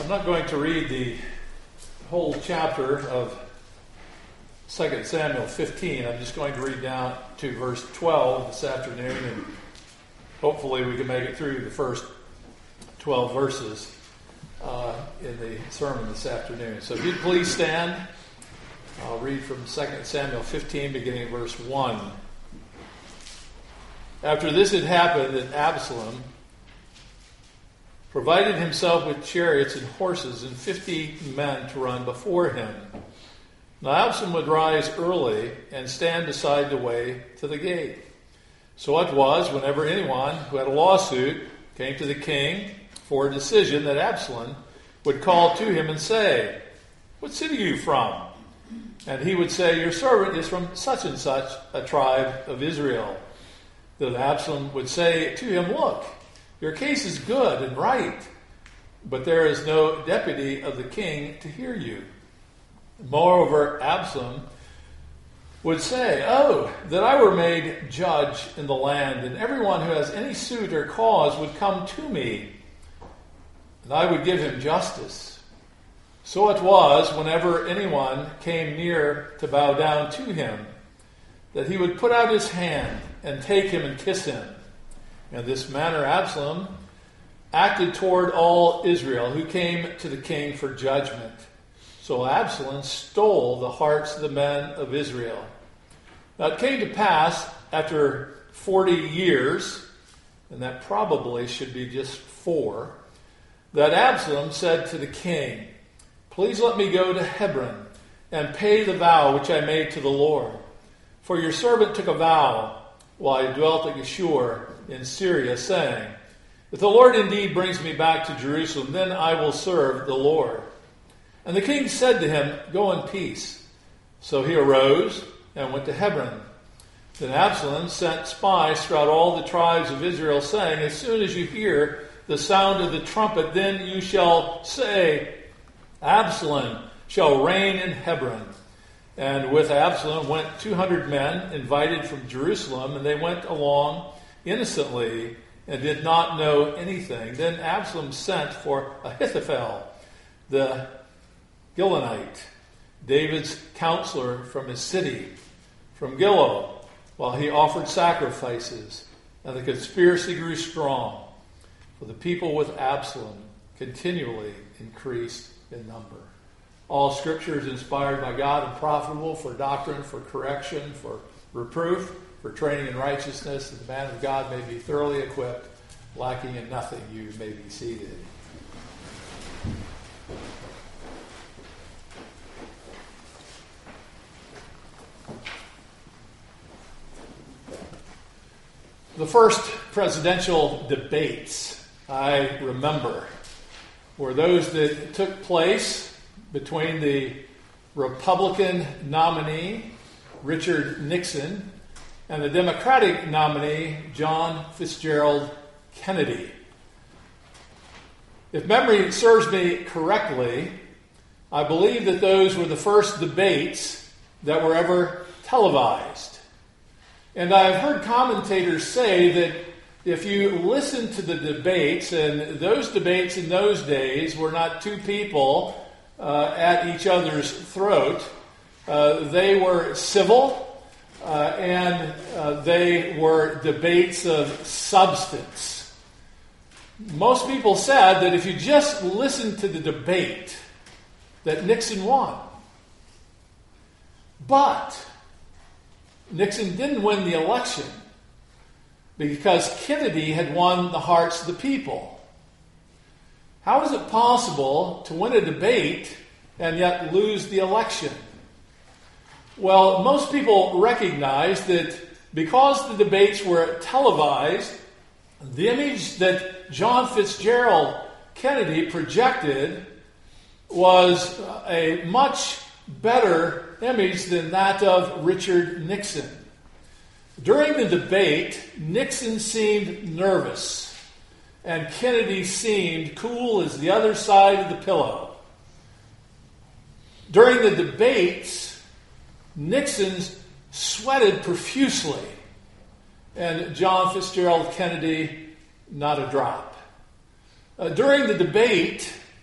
I'm not going to read the whole chapter of 2 Samuel 15. I'm just going to read down to verse 12 this afternoon, and hopefully we can make it through the first 12 verses in the sermon this afternoon. So if you'd please stand, I'll read from 2 Samuel 15, beginning at verse 1. After this had happened, that Absalom provided himself with chariots and horses and 50 men to run before him. Now Absalom would rise early and stand beside the way to the gate. So it was, whenever anyone who had a lawsuit came to the king for a decision, that Absalom would call to him and say, "What city are you from?" And he would say, "Your servant is from such and such a tribe of Israel." Then Absalom would say to him, "Look, your case is good and right, but there is no deputy of the king to hear you." Moreover, Absalom would say, "Oh, that I were made judge in the land, and everyone who has any suit or cause would come to me, and I would give him justice." So it was, whenever anyone came near to bow down to him, that he would put out his hand and take him and kiss him. In this manner Absalom acted toward all Israel who came to the king for judgment. So Absalom stole the hearts of the men of Israel. Now it came to pass after 40 years, and that probably should be just 4, that Absalom said to the king, "Please let me go to Hebron and pay the vow which I made to the Lord. For your servant took a vow while I dwelt at Geshur in Syria, saying, if the Lord indeed brings me back to Jerusalem, then I will serve the Lord." And the king said to him, "Go in peace." So he arose and went to Hebron. Then Absalom sent spies throughout all the tribes of Israel, saying, "As soon as you hear the sound of the trumpet, then you shall say, Absalom shall reign in Hebron." And with Absalom went 200 men invited from Jerusalem, and they went along innocently and did not know anything. Then Absalom sent for Ahithophel, the Gilonite, David's counselor from his city, from Gilo, while he offered sacrifices, and the conspiracy grew strong, for the people with Absalom continually increased in number. All Scripture is inspired by God and profitable for doctrine, for correction, for reproof, for training in righteousness, that the man of God may be thoroughly equipped, lacking in nothing. You may be seated. The first presidential debates I remember were those that took place between the Republican nominee, Richard Nixon, and the Democratic nominee, John Fitzgerald Kennedy. If memory serves me correctly, I believe that those were the first debates that were ever televised. And I've heard commentators say that if you listen to the debates, and those debates in those days were not two people at each other's throat, they were civil, and they were debates of substance. Most people said that if you just listened to the debate, that Nixon won. But Nixon didn't win the election because Kennedy had won the hearts of the people. How is it possible to win a debate and yet lose the election? Well, most people recognize that because the debates were televised, the image that John Fitzgerald Kennedy projected was a much better image than that of Richard Nixon. During the debate, Nixon seemed nervous, and Kennedy seemed cool as the other side of the pillow. During the debates, Nixon sweated profusely, and John Fitzgerald Kennedy, not a drop. During the debate,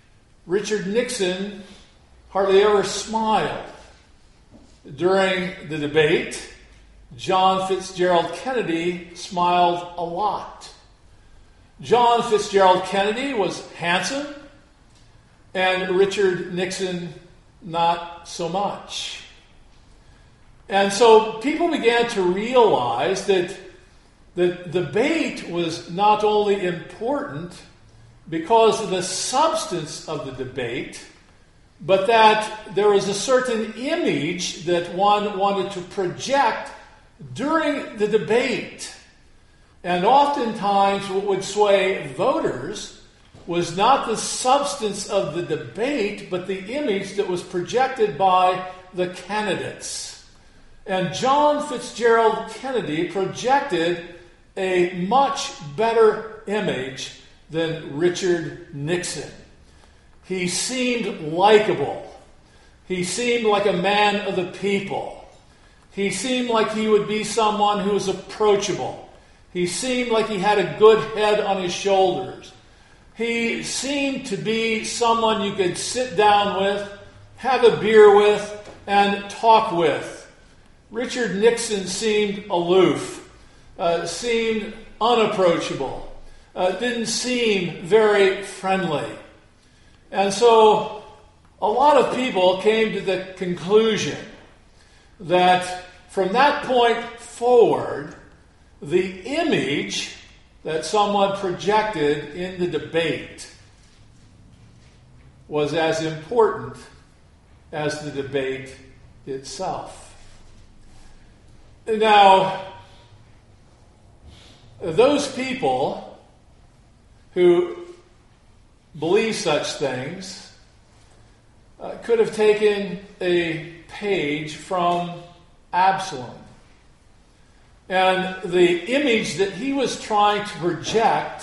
Richard Nixon hardly ever smiled. During the debate, John Fitzgerald Kennedy smiled a lot. John Fitzgerald Kennedy was handsome, and Richard Nixon not so much. And so people began to realize that the debate was not only important because of the substance of the debate, but that there was a certain image that one wanted to project during the debate. And oftentimes what would sway voters was not the substance of the debate, but the image that was projected by the candidates. And John Fitzgerald Kennedy projected a much better image than Richard Nixon. He seemed likable. He seemed like a man of the people. He seemed like he would be someone who was approachable. He seemed like he had a good head on his shoulders. He seemed to be someone you could sit down with, have a beer with, and talk with. Richard Nixon seemed aloof, seemed unapproachable, didn't seem very friendly. And so a lot of people came to the conclusion that from that point forward, the image that someone projected in the debate was as important as the debate itself. Now, those people who believe such things could have taken a page from Absalom. And the image that he was trying to project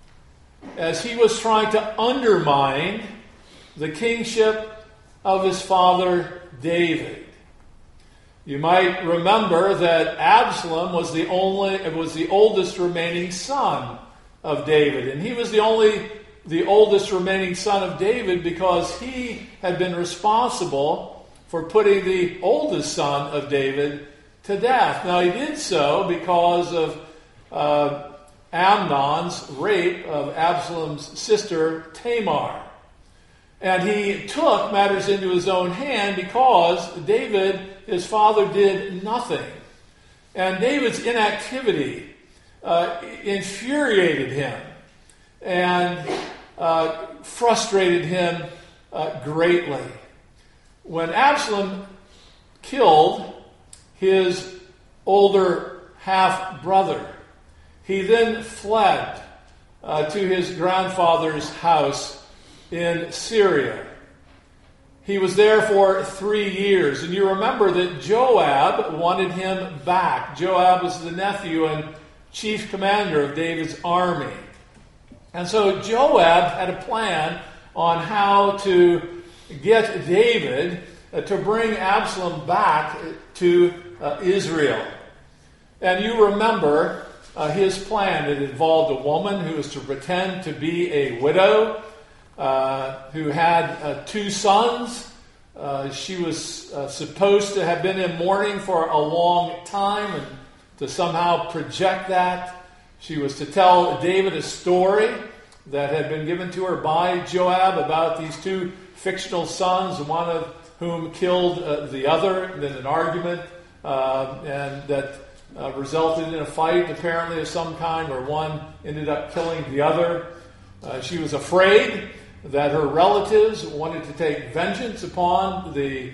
as he was trying to undermine the kingship of his father David. You might remember that Absalom was the oldest remaining son of David, and he was the oldest remaining son of David because he had been responsible for putting the oldest son of David to death. Now he did so because of Amnon's rape of Absalom's sister Tamar. And he took matters into his own hand because David, his father, did nothing. And David's inactivity infuriated him and frustrated him greatly. When Absalom killed his older half-brother, he then fled to his grandfather's house in Syria. He was there for 3 years. And you remember that Joab wanted him back. Joab was the nephew and chief commander of David's army. And so Joab had a plan on how to get David to bring Absalom back to Israel. And you remember his plan. It involved a woman who was to pretend to be a widow, who had 2 sons. She was supposed to have been in mourning for a long time and to somehow project that. She was to tell David a story that had been given to her by Joab about these 2 fictional sons, one of whom killed the other, and then an argument, and that resulted in a fight apparently of some kind where one ended up killing the other. She was afraid that her relatives wanted to take vengeance upon the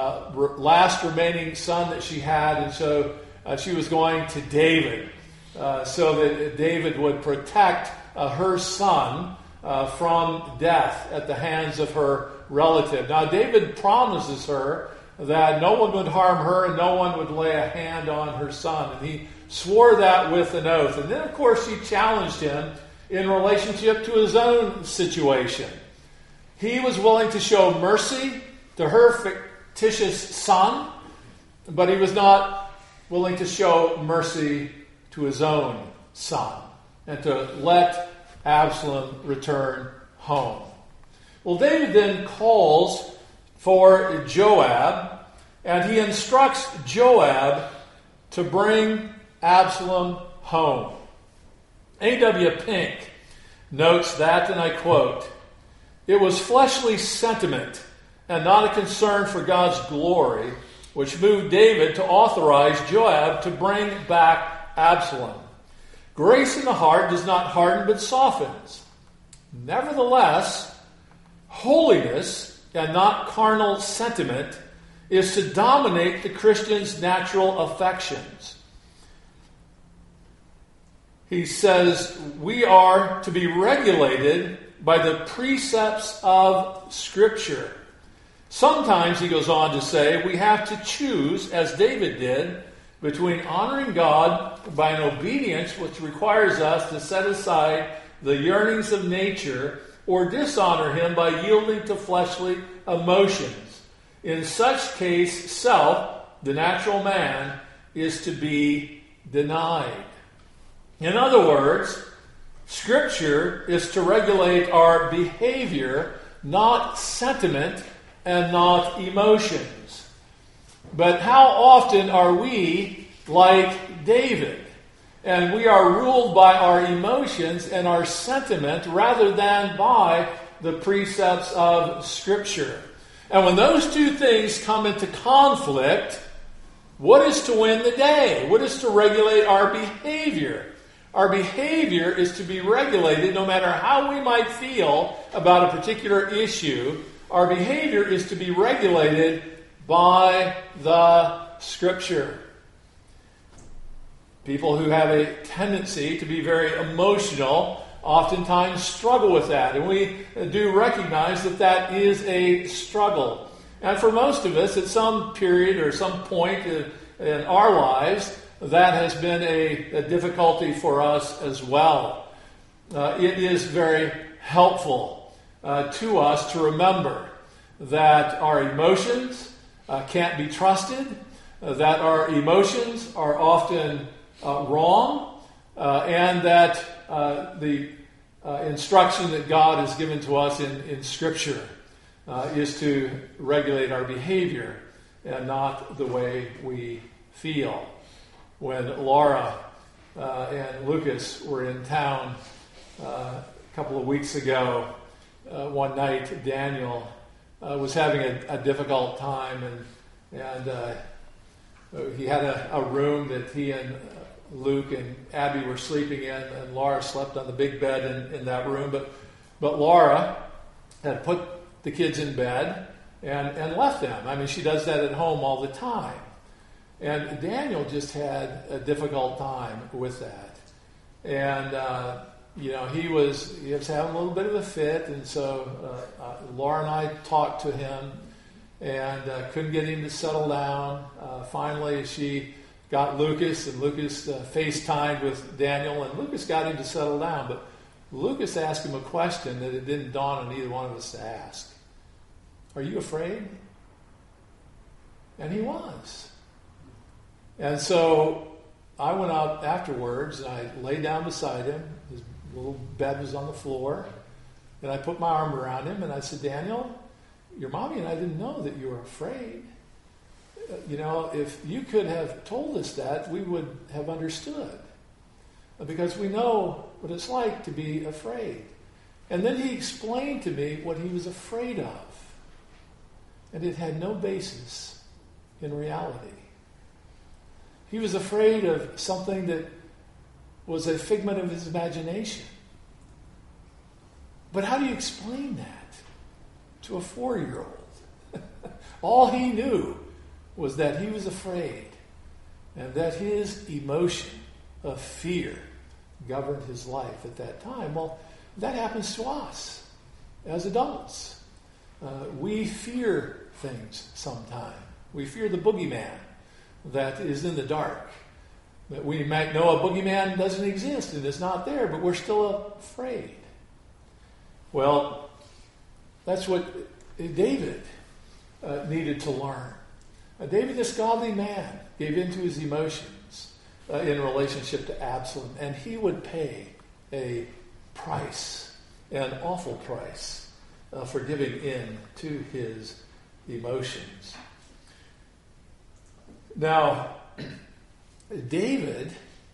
last remaining son that she had, and so she was going to David so that David would protect her son from death at the hands of her relative. Now, David promises her that no one would harm her and no one would lay a hand on her son, and he swore that with an oath. And then, of course, she challenged him in relationship to his own situation. He was willing to show mercy to her fictitious son, but he was not willing to show mercy to his own son and to let Absalom return home. Well, David then calls for Joab, and he instructs Joab to bring Absalom home. A.W. Pink notes that, and I quote, "It was fleshly sentiment and not a concern for God's glory which moved David to authorize Joab to bring back Absalom. Grace in the heart does not harden but softens. Nevertheless, holiness and not carnal sentiment is to dominate the Christian's natural affections." He says we are to be regulated by the precepts of Scripture. Sometimes, he goes on to say, we have to choose, as David did, between honoring God by an obedience which requires us to set aside the yearnings of nature, or dishonor him by yielding to fleshly emotions. In such case, self, the natural man, is to be denied. In other words, Scripture is to regulate our behavior, not sentiment and not emotions. But how often are we like David? And we are ruled by our emotions and our sentiment rather than by the precepts of Scripture. And when those two things come into conflict, what is to win the day? What is to regulate our behavior? Our behavior is to be regulated no matter how we might feel about a particular issue. Our behavior is to be regulated by the Scripture. People who have a tendency to be very emotional oftentimes struggle with that. And we do recognize that that is a struggle. And for most of us, at some period or some point in our lives, that has been a difficulty for us as well. It is very helpful to us to remember that our emotions can't be trusted, that our emotions are often wrong, and that the instruction that God has given to us in Scripture is to regulate our behavior and not the way we feel. When Laura and Lucas were in town a couple of weeks ago, one night Daniel was having a difficult time, and he had a room that he and Luke and Abby were sleeping in, and Laura slept on the big bed in that room. But Laura had put the kids in bed and left them. I mean, she does that at home all the time. And Daniel just had a difficult time with that. And, he was having a little bit of a fit. And so Laura and I talked to him and couldn't get him to settle down. Finally, she got Lucas, and Lucas FaceTimed with Daniel, and Lucas got him to settle down. But Lucas asked him a question that it didn't dawn on either one of us to ask. "Are you afraid?" And he was. And so I went out afterwards, and I laid down beside him. His little bed was on the floor. And I put my arm around him, and I said, "Daniel, your mommy and I didn't know that you were afraid. If you could have told us that, we would have understood. Because we know what it's like to be afraid." And then he explained to me what he was afraid of. And it had no basis in reality. He was afraid of something that was a figment of his imagination. But how do you explain that to a 4-year-old? All he knew was that he was afraid, and that his emotion of fear governed his life at that time. Well, that happens to us as adults. We fear things sometimes. We fear the boogeyman that is in the dark. That we might know a boogeyman doesn't exist and is not there, but we're still afraid. Well, that's what David needed to learn. David, this godly man, gave in to his emotions in relationship to Absalom, and he would pay a price, an awful price, for giving in to his emotions. Now, David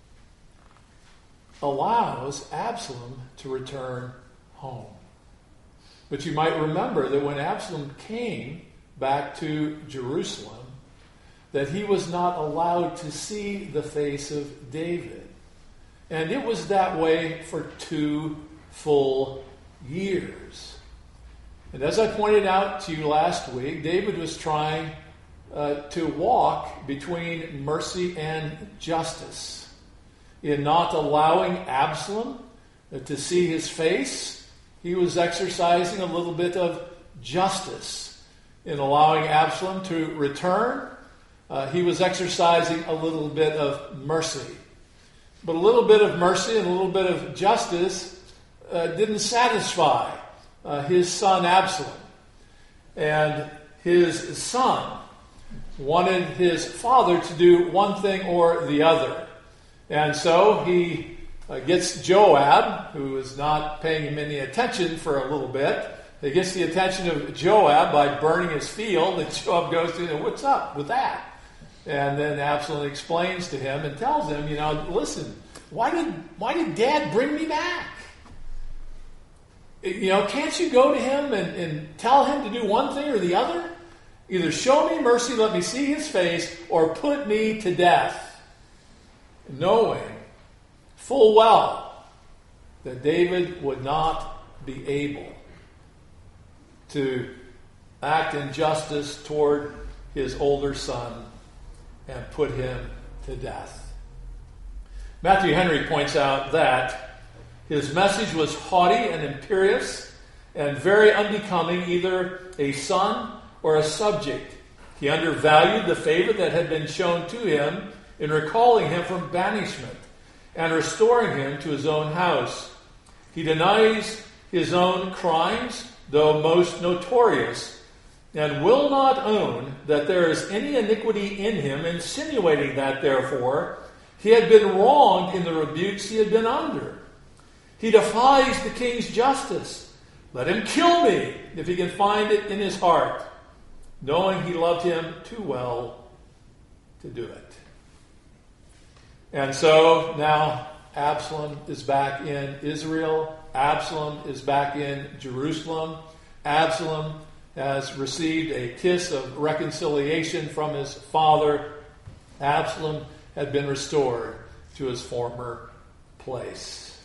allows Absalom to return home. But you might remember that when Absalom came back to Jerusalem, that he was not allowed to see the face of David. And it was that way for 2 full years. And as I pointed out to you last week, David was trying to walk between mercy and justice in not allowing Absalom to see his face. He was exercising a little bit of justice in allowing Absalom to return. He was exercising a little bit of mercy. But a little bit of mercy and a little bit of justice didn't satisfy his son Absalom. And his son wanted his father to do one thing or the other. And so he gets Joab, who is not paying him any attention for a little bit. He gets the attention of Joab by burning his field, and Joab goes to him, "What's up with that?" And then Absalom explains to him and tells him, listen, why did Dad bring me back? Can't you go to him and tell him to do one thing or the other? Either show me mercy, let me see his face, or put me to death. Knowing full well that David would not be able to act in justice toward his older son and put him to death. Matthew Henry points out that his message was haughty and imperious and very unbecoming either a son or a subject. He undervalued the favor that had been shown to him in recalling him from banishment and restoring him to his own house. He denies his own crimes, though most notorious, and will not own that there is any iniquity in him, insinuating that, therefore, he had been wronged in the rebukes he had been under. He defies the king's justice. Let him kill me, if he can find it in his heart, knowing he loved him too well to do it. And so now Absalom is back in Israel. Absalom is back in Jerusalem. Absalom has received a kiss of reconciliation from his father. Absalom had been restored to his former place.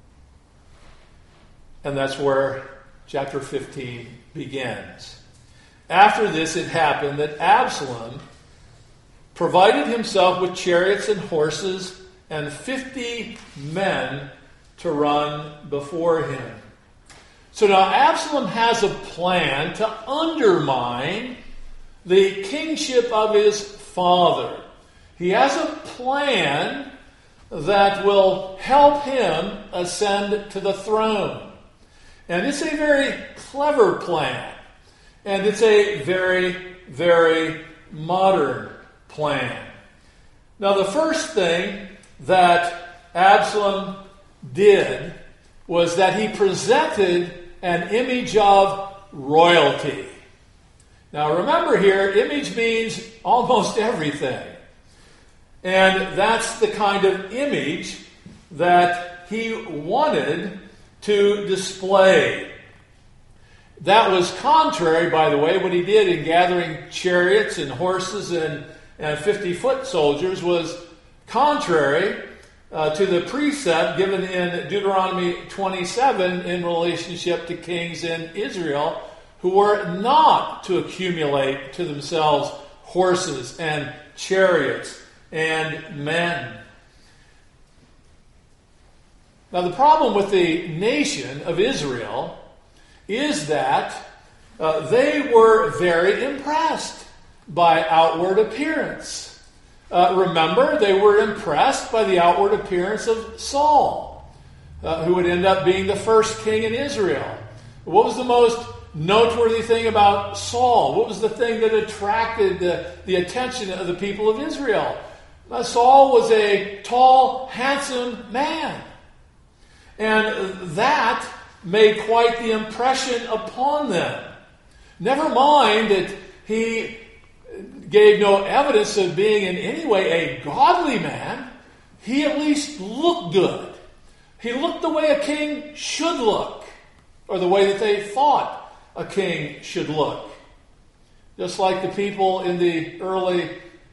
And that's where chapter 15 begins. After this, it happened that Absalom provided himself with chariots and horses and 50 men to run before him. So now Absalom has a plan to undermine the kingship of his father. He has a plan that will help him ascend to the throne. And it's a very clever plan. And it's a very, very modern plan. Now, the first thing that Absalom did was that he presented an image of royalty. Now, remember here, image means almost everything. And that's the kind of image that he wanted to display. That was contrary, by the way, what he did in gathering chariots and horses and 50-foot soldiers was contrary to the precept given in Deuteronomy 27 in relationship to kings in Israel who were not to accumulate to themselves horses and chariots and men. Now, the problem with the nation of Israel is that they were very impressed by outward appearance. Remember, they were impressed by the outward appearance of Saul, who would end up being the first king in Israel. What was the most noteworthy thing about Saul? What was the thing that attracted the attention of the people of Israel? Saul was a tall, handsome man. And that made quite the impression upon them. Never mind that he gave no evidence of being in any way a godly man, he at least looked good. He looked the way a king should look, or the way that they thought a king should look. Just like the people in the early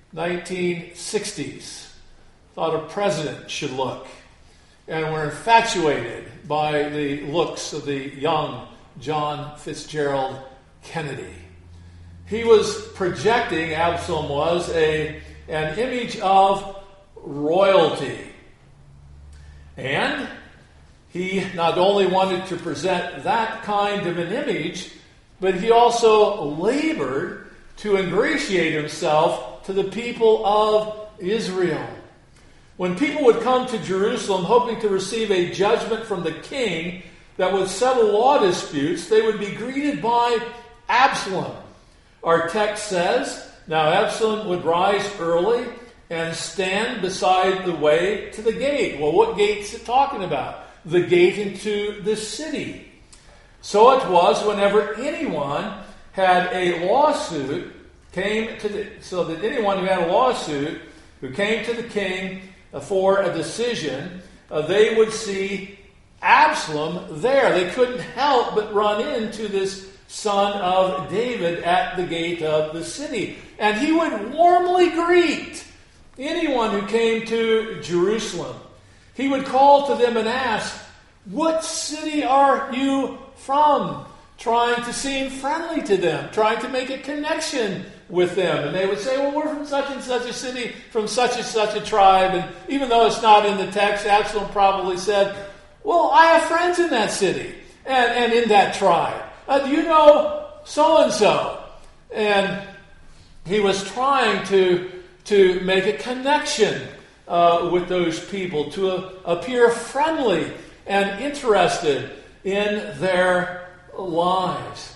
1960s thought a president should look, and were infatuated by the looks of the young John Fitzgerald Kennedy. He was projecting, Absalom was, an image of royalty. And he not only wanted to present that kind of an image, but he also labored to ingratiate himself to the people of Israel. When people would come to Jerusalem hoping to receive a judgment from the king that would settle law disputes, they would be greeted by Absalom. Our text says, now Absalom would rise early and stand beside the way to the gate. Well, what gate's it talking about? The gate into the city. So it was whenever anyone had a lawsuit, so that anyone who had a lawsuit who came to the king for a decision, they would see Absalom there. They couldn't help but run into this son of David at the gate of the city. And he would warmly greet anyone who came to Jerusalem. He would call to them and ask, "What city are you from?" Trying to seem friendly to them, trying to make a connection with them. And they would say, "Well, we're from such and such a city, from such and such a tribe." And even though it's not in the text, Absalom probably said, "Well, I have friends in that city and in that tribe. Do you know so-and-so?" And he was trying to make a connection with those people, to appear friendly and interested in their lives.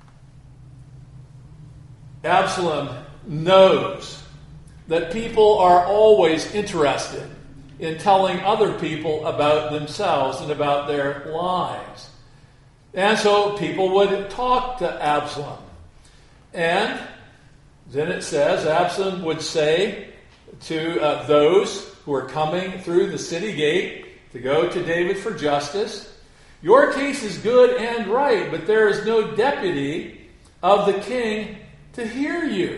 Absalom knows that people are always interested in telling other people about themselves and about their lives. And so people would talk to Absalom. And then it says, Absalom would say to those who are coming through the city gate to go to David for justice, "Your case is good and right, but there is no deputy of the king to hear you."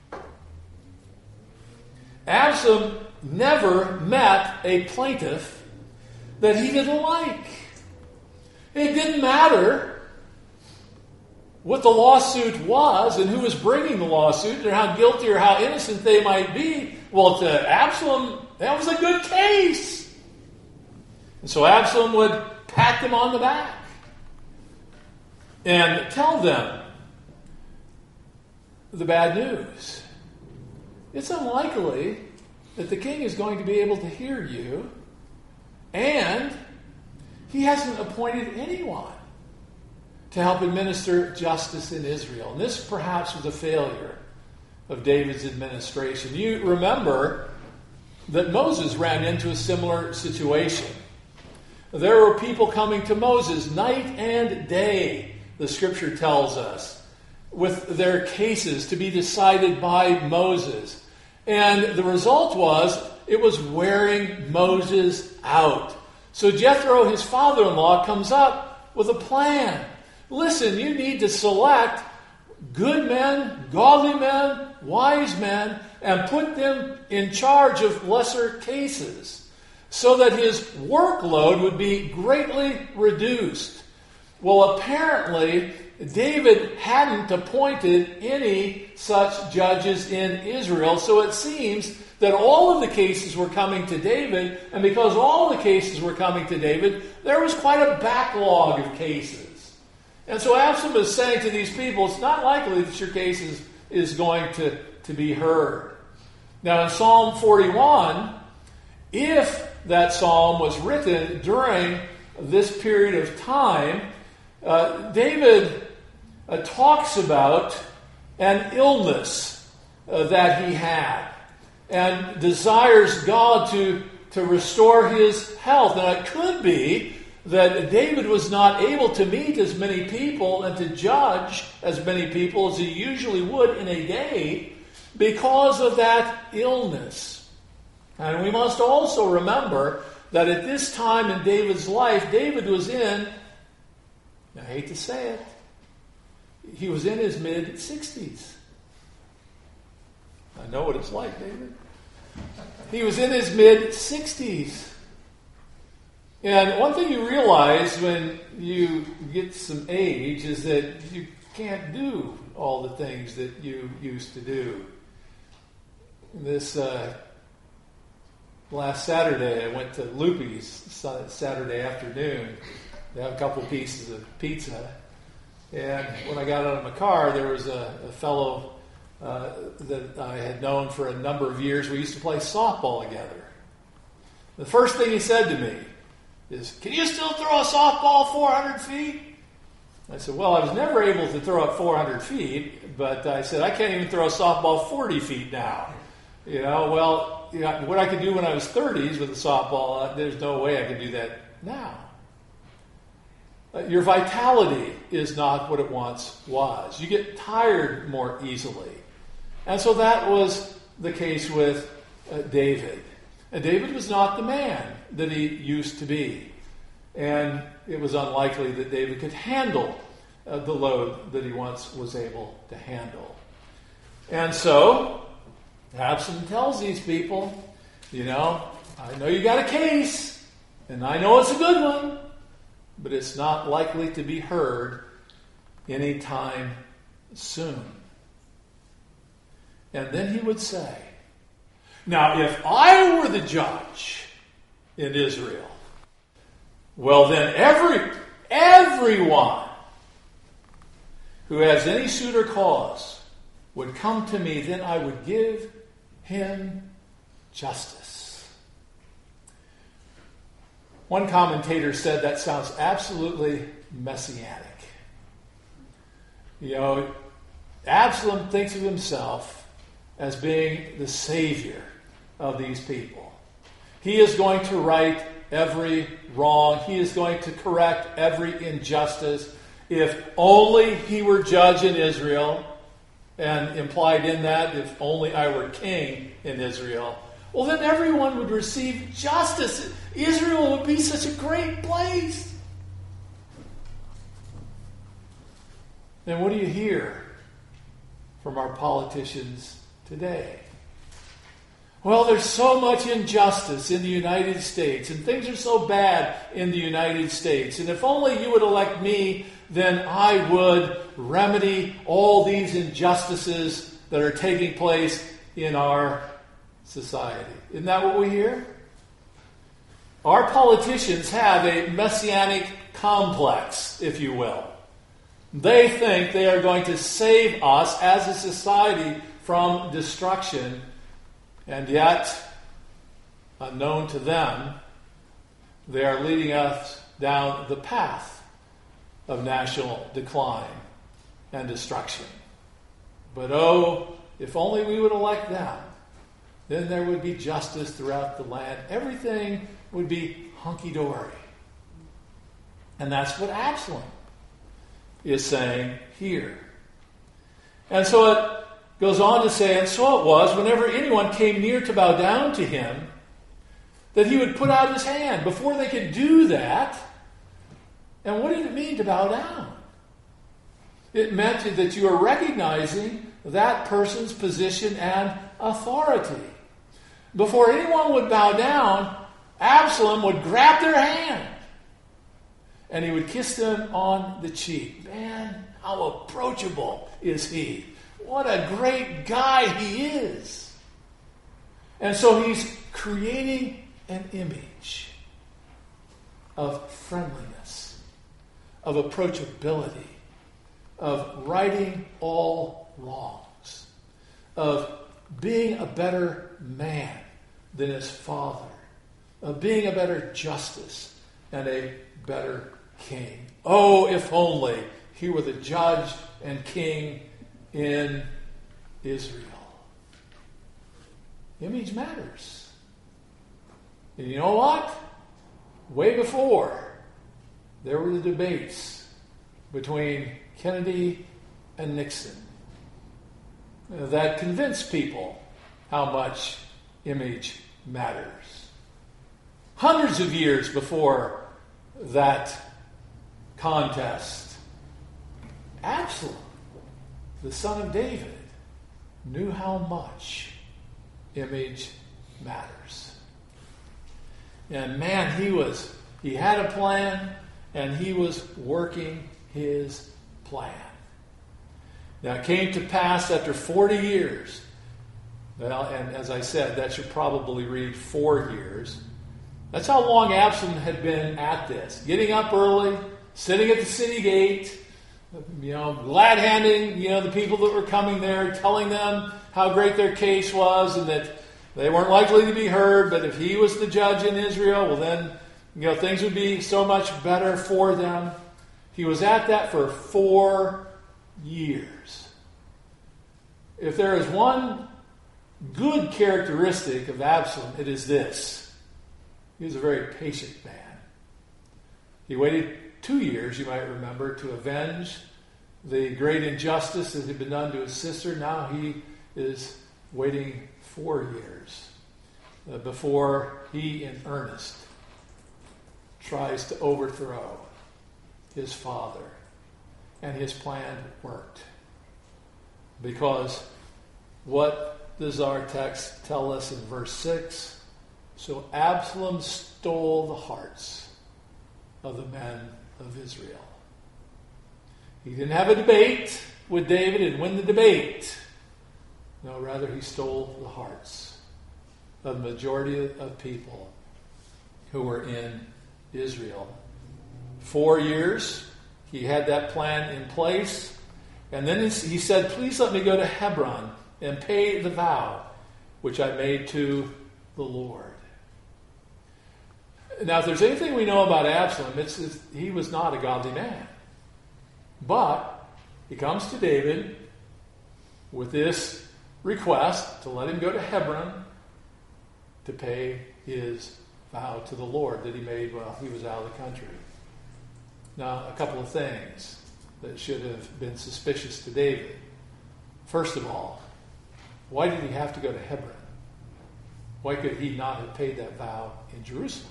Absalom never met a plaintiff that he didn't like. It didn't matter what the lawsuit was and who was bringing the lawsuit or how guilty or how innocent they might be. Well, to Absalom, that was a good case. And so Absalom would pat them on the back and tell them the bad news. It's unlikely that the king is going to be able to hear you, and he hasn't appointed anyone to help administer justice in Israel. And this perhaps was a failure of David's administration. You remember that Moses ran into a similar situation. There were people coming to Moses night and day, the scripture tells us, with their cases to be decided by Moses. And the result was, it was wearing Moses out. So Jethro, his father-in-law, comes up with a plan. Listen, you need to select good men, godly men, wise men, and put them in charge of lesser cases so that his workload would be greatly reduced. Well, apparently, David hadn't appointed any such judges in Israel, so it seems that all of the cases were coming to David, and because all the cases were coming to David, there was quite a backlog of cases. And so Absalom is saying to these people, it's not likely that your case is going to be heard. Now in Psalm 41, if that psalm was written during this period of time, David talks about an illness that he had and desires God to restore his health. Now it could be that David was not able to meet as many people and to judge as many people as he usually would in a day because of that illness. And we must also remember that at this time in David's life, David was in, I hate to say it, he was in his mid-60s. I know what it's like, David. He was in his mid-60s. And one thing you realize when you get some age is that you can't do all the things that you used to do. This last Saturday, I went to Lupe's Saturday afternoon to have a couple pieces of pizza. And when I got out of my car, there was a fellow that I had known for a number of years. We used to play softball together. The first thing he said to me is, "Can you still throw a softball 400 feet?" I said, "Well, I was never able to throw it 400 feet, but I said, I can't even throw a softball 40 feet now. What I could do when I was 30s with a softball, there's no way I can do that now." Your vitality is not what it once was. You get tired more easily. And so that was the case with David. And David was not the man that he used to be. And it was unlikely that David could handle the load that he once was able to handle. And so Absalom tells these people, I know you got a case, and I know it's a good one, but it's not likely to be heard anytime soon. And then he would say, "Now, if I were the judge in Israel, well then everyone who has any suit or cause would come to me, then I would give him justice." One commentator said that sounds absolutely messianic. Absalom thinks of himself as being the savior of these people. He is going to right every wrong. He is going to correct every injustice. If only he were judge in Israel, and implied in that, if only I were king in Israel, well, then everyone would receive justice. Israel would be such a great place. Then what do you hear from our politicians today? Well, there's so much injustice in the United States, and things are so bad in the United States. And if only you would elect me, then I would remedy all these injustices that are taking place in our society. Isn't that what we hear? Our politicians have a messianic complex, if you will. They think they are going to save us as a society from destruction, and yet, unknown to them, they are leading us down the path of national decline and destruction. But if only we would elect them, then there would be justice throughout the land. Everything would be hunky-dory. And that's what Absalom is saying here. And so it goes on to say, and so it was, whenever anyone came near to bow down to him, that he would put out his hand. Before they could do that, and what did it mean to bow down? It meant that you are recognizing that person's position and authority. Before anyone would bow down, Absalom would grab their hand and he would kiss them on the cheek. Man, how approachable is he? What a great guy he is. And so he's creating an image of friendliness, of approachability, of righting all wrongs, of being a better man than his father, of being a better justice and a better king. Oh, if only he were the judge and king in Israel. Image matters. And you know what? Way before there were the debates between Kennedy and Nixon that convinced people how much image matters. Hundreds of years before that contest, Absalom, the son of David, knew how much image matters. And man, he had a plan, and he was working his plan. Now it came to pass after 40 years. Well, and as I said, that should probably read 4 years. That's how long Absalom had been at this. Getting up early, sitting at the city gate, glad-handing, the people that were coming there, telling them how great their case was and that they weren't likely to be heard, but if he was the judge in Israel, well then, things would be so much better for them. He was at that for 4 years. If there is one good characteristic of Absalom, it is this. He was a very patient man. He waited 2 years, you might remember, to avenge the great injustice that had been done to his sister. Now he is waiting 4 years before he, in earnest, tries to overthrow his father. And his plan worked. Because what does our text tell us in verse 6? So Absalom stole the hearts of the men of Israel. He didn't have a debate with David and win the debate. No, rather he stole the hearts of the majority of people who were in Israel. 4 years, he had that plan in place. And then he said, please let me go to Hebron and pay the vow which I made to the Lord. Now, if there's anything we know about Absalom, it's he was not a godly man. But he comes to David with this request to let him go to Hebron to pay his vow to the Lord that he made while he was out of the country. Now, a couple of things that should have been suspicious to David. First of all, why did he have to go to Hebron? Why could he not have paid that vow in Jerusalem?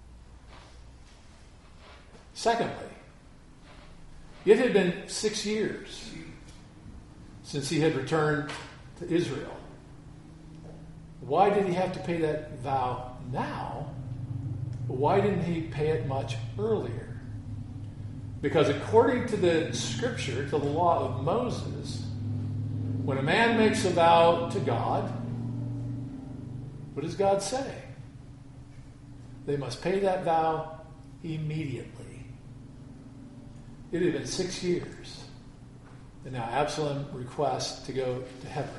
Secondly, it had been 6 years since he had returned to Israel. Why did he have to pay that vow now? Why didn't he pay it much earlier? Because according to the scripture, to the law of Moses, when a man makes a vow to God, what does God say? They must pay that vow immediately. It had been 6 years. And now Absalom requests to go to Hebron.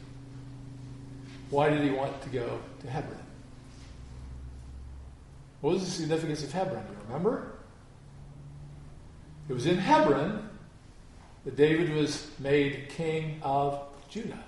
Why did he want to go to Hebron? What was the significance of Hebron? Do you remember? It was in Hebron that David was made king of Judah.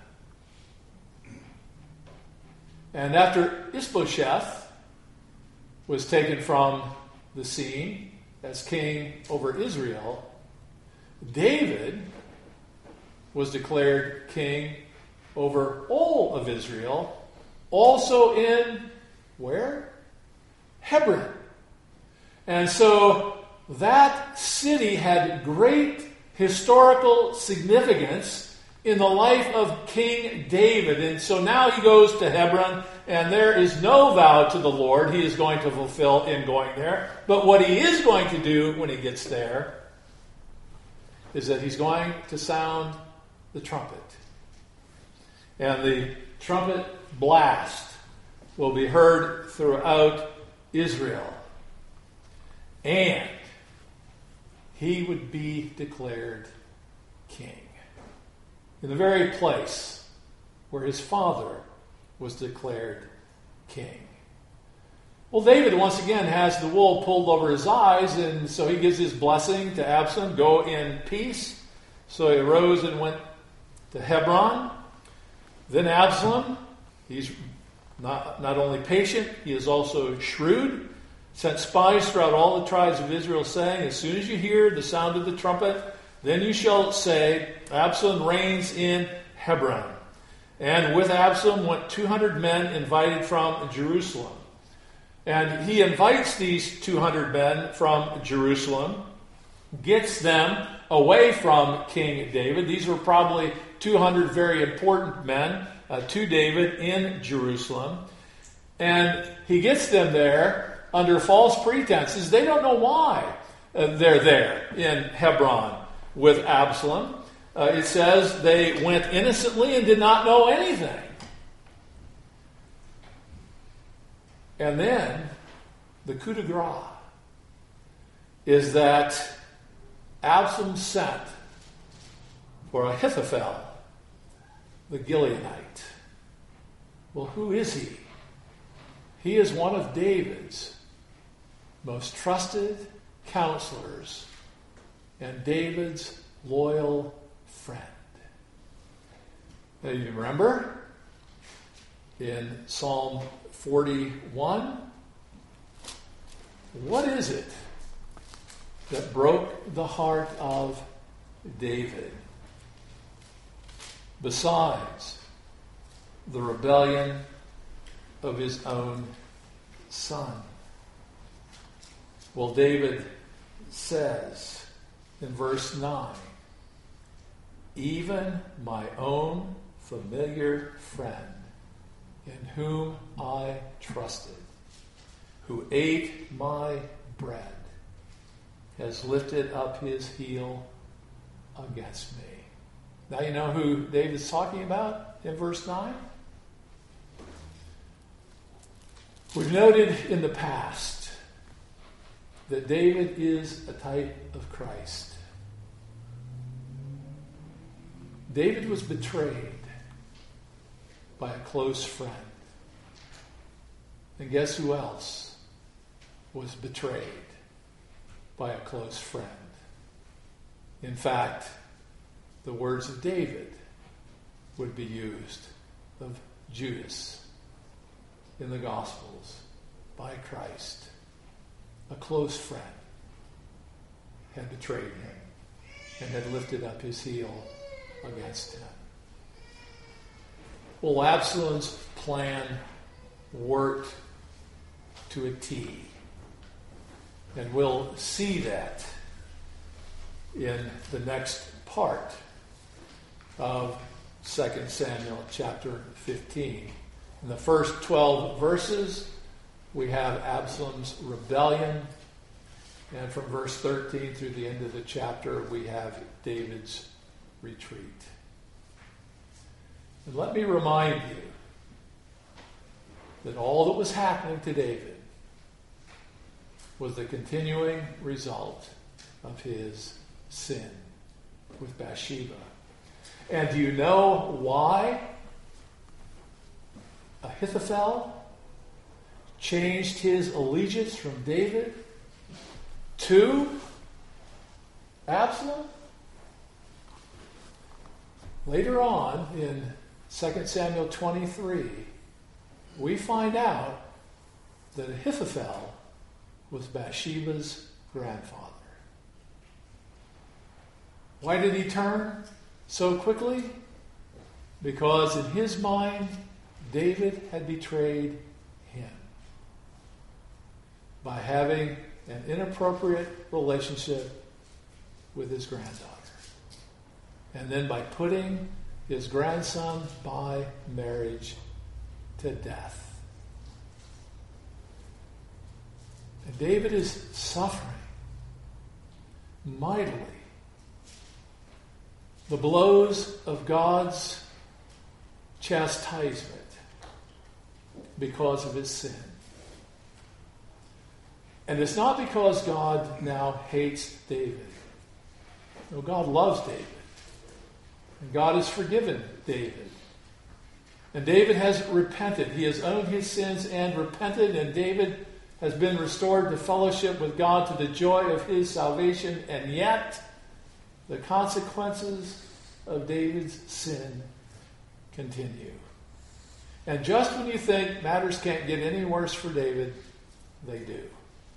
And after Ishbosheth was taken from the scene as king over Israel, David was declared king over all of Israel, also in, where? Hebron. And so that city had great historical significance in the life of King David. And so now he goes to Hebron, and there is no vow to the Lord he is going to fulfill in going there. But what he is going to do when he gets there is that he's going to sound the trumpet. And the trumpet blast will be heard throughout Israel. And he would be declared king in the very place where his father was declared king. Well, David once again has the wool pulled over his eyes, and so he gives his blessing to Absalom, go in peace. So he arose and went to Hebron. Then Absalom, he's not only patient, he is also shrewd. sent spies throughout all the tribes of Israel, saying, as soon as you hear the sound of the trumpet, then you shall say, Absalom reigns in Hebron. And with Absalom went 200 men invited from Jerusalem. And he invites these 200 men from Jerusalem, gets them away from King David. These were probably 200 very important men to David in Jerusalem. And he gets them there under false pretenses. They don't know why they're there in Hebron with Absalom. It says they went innocently and did not know anything. And then the coup de grace is that Absalom sent for Ahithophel, the Gileadite. Well, who is he? He is one of David's most trusted counselors and David's loyal friend. Now, you remember in Psalm 41, what is it that broke the heart of David besides the rebellion of his own son? Well, David says in verse 9, even my own familiar friend in whom I trusted, who ate my bread, has lifted up his heel against me. Now you know who David's talking about in verse 9? We've noted in the past that David is a type of Christ. David was betrayed by a close friend. And guess who else was betrayed by a close friend? In fact, the words of David would be used of Judas in the Gospels by Christ. A close friend had betrayed him and had lifted up his heel against him. Well, Absalom's plan worked to a T. And we'll see that in the next part of 2 Samuel chapter 15. In the first 12 verses, we have Absalom's rebellion. And from verse 13 through the end of the chapter, we have David's retreat. And let me remind you that all that was happening to David was the continuing result of his sin with Bathsheba. And do you know why Ahithophel changed his allegiance from David to Absalom? Later on in 2 Samuel 23, we find out that Ahithophel was Bathsheba's grandfather. Why did he turn so quickly? Because in his mind, David had betrayed him by having an inappropriate relationship with his granddaughter. And then by putting his grandson by marriage to death. And David is suffering mightily the blows of God's chastisement because of his sin. And it's not because God now hates David. No, God loves David. And God has forgiven David. And David has repented. He has owned his sins and repented, and David has been restored to fellowship with God to the joy of his salvation. And yet, the consequences of David's sin continue. And just when you think matters can't get any worse for David, they do.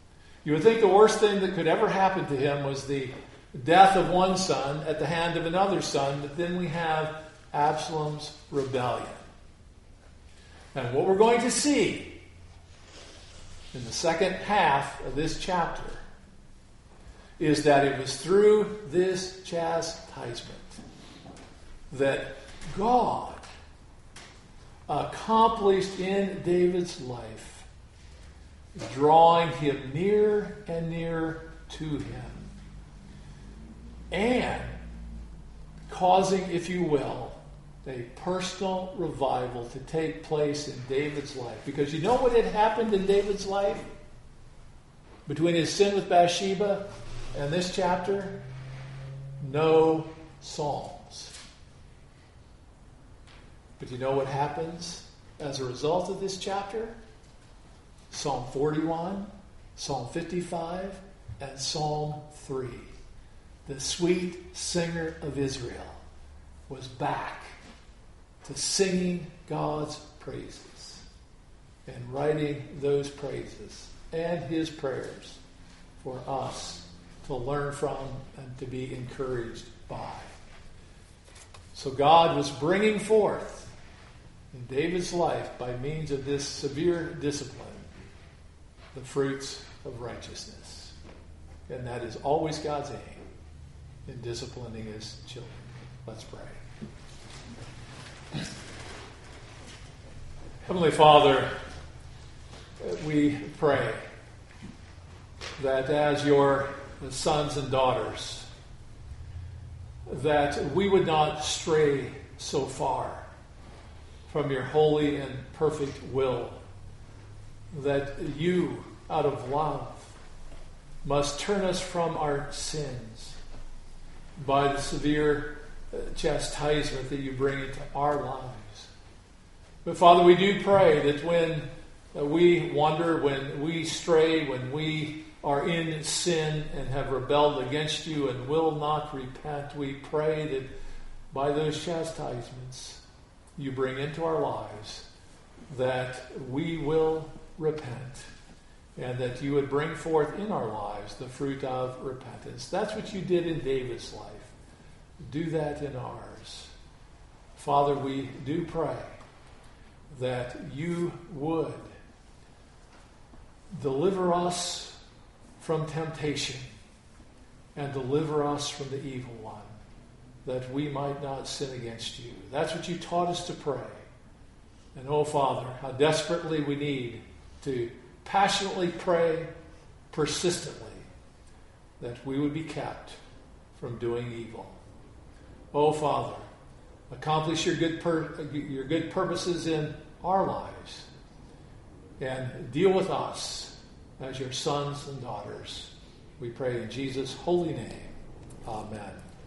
You would think the worst thing that could ever happen to him was the death of one son at the hand of another son, but then we have Absalom's rebellion. And what we're going to see in the second half of this chapter is that it was through this chastisement that God accomplished in David's life, drawing him near and near to him, and causing, if you will, a personal revival to take place in David's life. Because you know what had happened in David's life between his sin with Bathsheba and this chapter? No psalms. But you know what happens as a result of this chapter? Psalm 41, Psalm 55, and Psalm 3. The sweet singer of Israel was back to singing God's praises and writing those praises and his prayers for us to learn from and to be encouraged by. So God was bringing forth in David's life, by means of this severe discipline, the fruits of righteousness. And that is always God's aim in disciplining his children. Let's pray. Heavenly Father, we pray that as your sons and daughters, that we would not stray so far from your holy and perfect will, that you, out of love, must turn us from our sins by the severe chastisement that you bring into our lives. But Father, we do pray that when we wander, when we stray, when we are in sin and have rebelled against you and will not repent, we pray that by those chastisements you bring into our lives, that we will repent, and that you would bring forth in our lives the fruit of repentance. That's what you did in David's life. Do that in ours. Father, we do pray that you would deliver us from temptation and deliver us from the evil one, that we might not sin against you. That's what you taught us to pray. And oh, Father, how desperately we need to passionately pray persistently that we would be kept from doing evil. Oh, Father, accomplish your good purposes in our lives and deal with us as your sons and daughters. We pray in Jesus' holy name. Amen.